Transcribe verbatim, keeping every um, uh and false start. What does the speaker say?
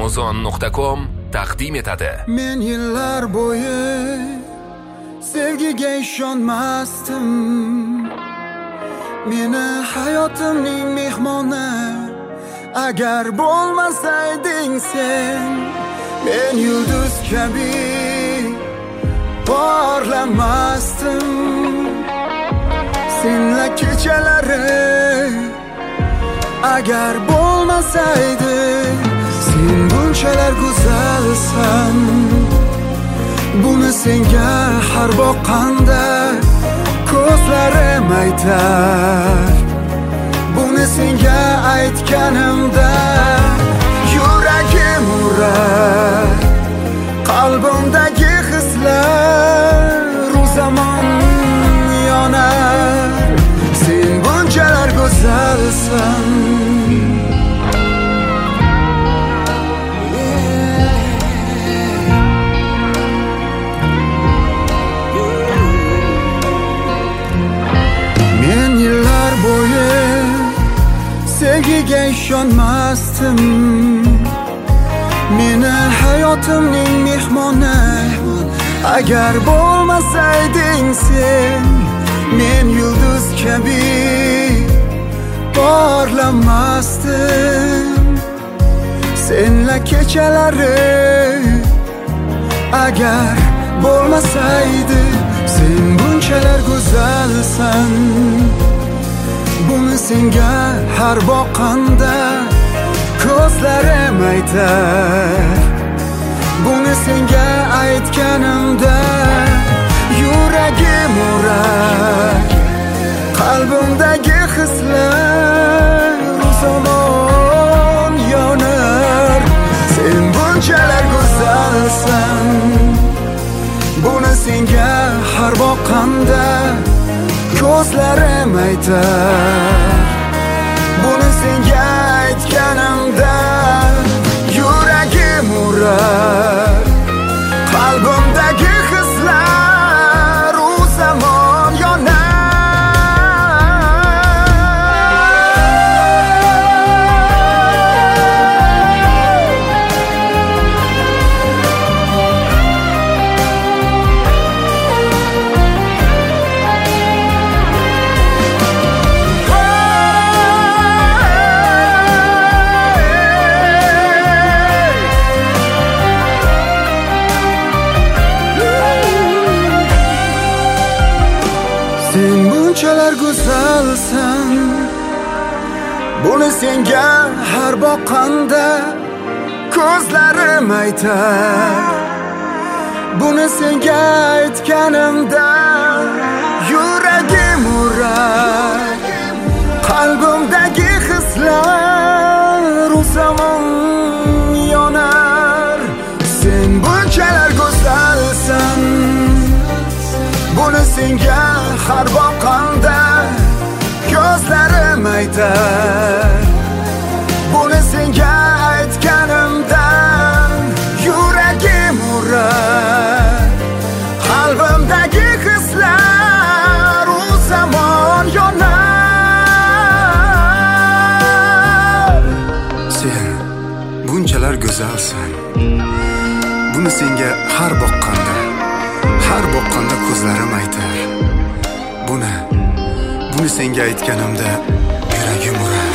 amazon nuqta com taqdim etadi. Men yillar bo'yi sevgiga ishonmasdim. Meni hayotimning mehmoni agar bo'lmasayding sen, men yulduz kabi porlamasdim. Senla kechalari agar bo'lmasaydi, sen bunchalar go'zalsan. Buni senga har boqqanda ko'zlarim aytar. Buni senga aytganimda yuragim urar. Qalbimdagi hislar u zamon yonar. Sen bunchalar go'zalsan. Men yillar bo'yi sevgiga ishonmasdim. Meni hayotimning mehmoni agar bo'lmasayding sen, men yulduz kabi porlamasdim. Senla kechalari agar bo'lmasaydi, sen bunchalar go'zalsan. Buni senga har boqqanda ko'zlarim aytar. Buni senga aytganimda yuragim urar. Qalbimdagi hislar u zamon yonar. Sen bunchalar go'zalsan. Buni senga har boqqanda ko'zlarim aytar. Buni senga aytganimda yuragim urar. Qalbimdagi hislar u zamon yonar. Sen bunchalar go'zalsan. Buni senga har boqqanda ko'zlarim aytar. Buni senga aytganimda yuragim urar. Qalbimdagi hislar u zamon yonar. Sen bunchalar go'zalsan. Buni senga har boqqanda ko'zlarim aytar. Buni senga aytganimda yuragim urar. Qalbimdagi hislar u zamon yonar. Sen bunchalar go'zalsan. Buni senga har boqqanda har boqqanda ko'zlarim aytar. Buni, buni senga aytganimda yuragim urar.